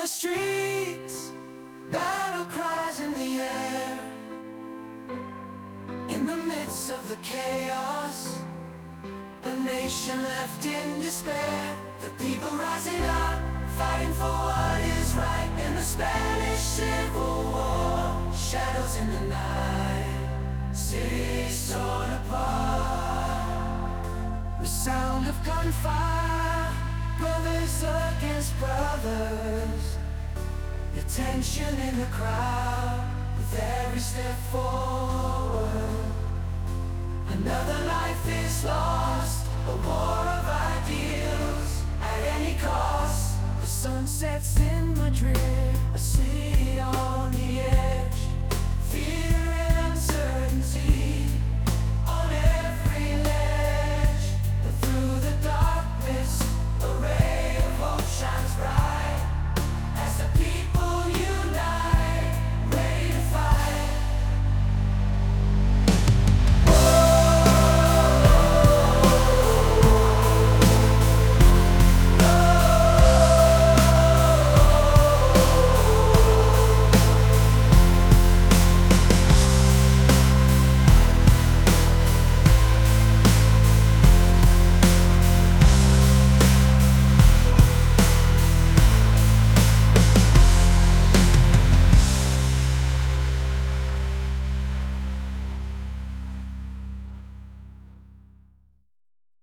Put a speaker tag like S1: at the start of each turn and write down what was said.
S1: the streets, battle cries in the air. In the midst of the chaos, a nation left in despair. The people rising up, fighting for what is right. In the Spanish Civil War, shadows in the night, cities torn apart. The sound of gunfire, brothers against brothers. The tension in the crowd, with every step forward. Another life is lost, a war of ideals at any cost. The sun sets in Madrid.